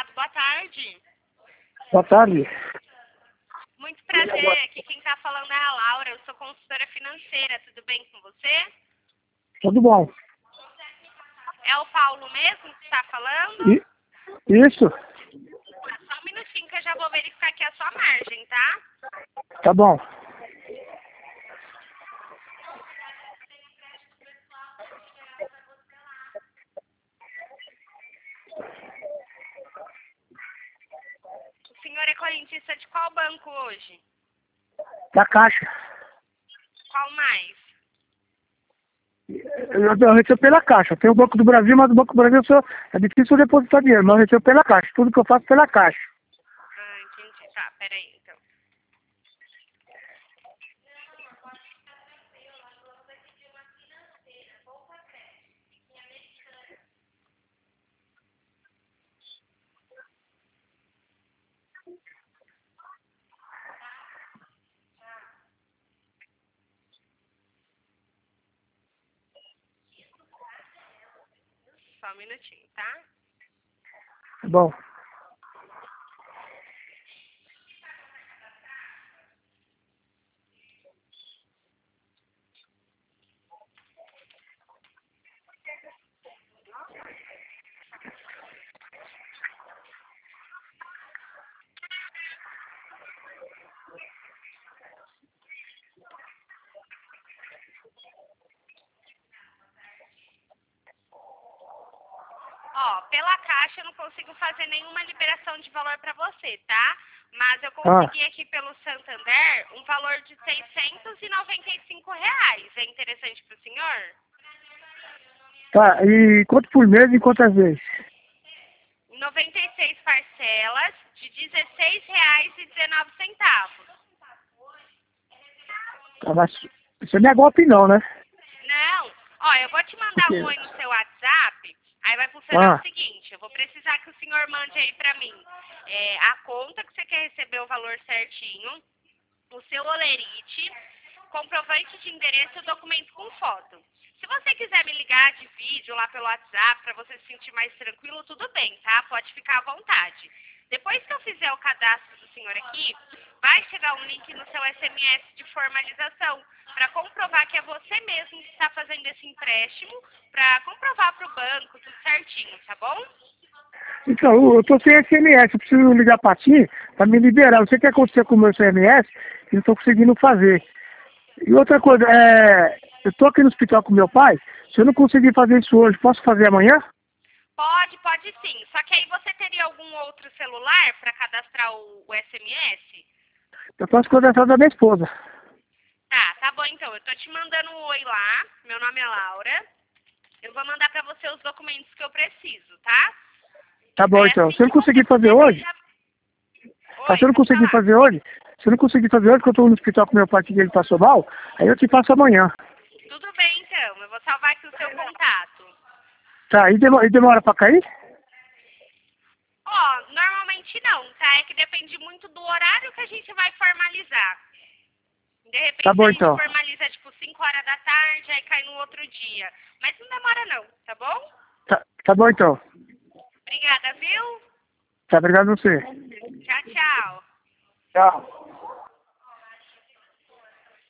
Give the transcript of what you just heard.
Dourado, boa tarde. Boa tarde. Muito prazer, aqui quem está falando é a Laura, eu sou consultora financeira, tudo bem com você? Tudo bom. É o Paulo mesmo que está falando? Isso. Só um minutinho que eu já vou verificar aqui a sua margem, tá? Tá bom. O senhor é correntista de qual banco hoje? Da Caixa. Qual mais? Eu recebo pela Caixa. Tem o Banco do Brasil, mas o Banco do Brasil é difícil eu depositar dinheiro, mas eu recebo pela Caixa. Tudo que eu faço pela Caixa. Ah, entendi. Tá, peraí então. Só um minutinho, tá? Tá bom. Ó, pela Caixa eu não consigo fazer nenhuma liberação de valor para você, tá? Mas eu consegui aqui pelo Santander um valor de R$ 695. É interessante para o senhor? Tá, e quanto por mês e quantas vezes? 96 parcelas de R$ 16,19. Tá, mas isso não é golpe não, né? Não. Ó, eu vou te mandar Porque... um oi no seu WhatsApp. Aí vai funcionar o Ah, seguinte, eu vou precisar que o senhor mande aí pra mim a conta que você quer receber o valor certinho, o seu olerite, comprovante de endereço e o documento com foto. Se você quiser me ligar de vídeo lá pelo WhatsApp para você se sentir mais tranquilo, tudo bem, tá? Pode ficar à vontade. Depois que eu fizer o cadastro do senhor aqui, vai chegar um link no seu SMS de formalização para comprovar que é você mesmo que está fazendo esse empréstimo, para comprovar para o banco tudo certinho, tá bom? então, eu tô sem SMS, eu preciso ligar pra ti pra me liberar. Não sei o que aconteceu com o meu SMS, que não tô conseguindo fazer. E outra coisa, eu tô aqui no hospital com meu pai, se eu não conseguir fazer isso hoje, posso fazer amanhã? Pode sim. Só que aí você teria algum outro celular para cadastrar o SMS? Eu posso contratar da minha esposa. Tá bom então. Eu tô te mandando um oi lá. Meu nome é Laura. Eu vou mandar pra você os documentos que eu preciso, tá? Tá bom, Aí então. assim Se eu que não você conseguir fazer puder, hoje, tá, se Oi, eu não pode conseguir falar. fazer hoje, se eu não conseguir fazer hoje, porque eu tô no hospital com meu pai que ele passou mal, aí eu te faço amanhã. Tudo bem então. Eu vou salvar aqui o seu contato. Tá, e demora pra cair? Ó, normalmente não, tá? É que depende muito do horário que a gente vai formalizar. De Tá repente bom, a gente então. formaliza tipo 5 horas da tarde, aí cai no outro dia. Mas não demora não, tá bom? Tá bom, então. Obrigada, viu? Tá, obrigado a você. Tchau, tchau. Tchau.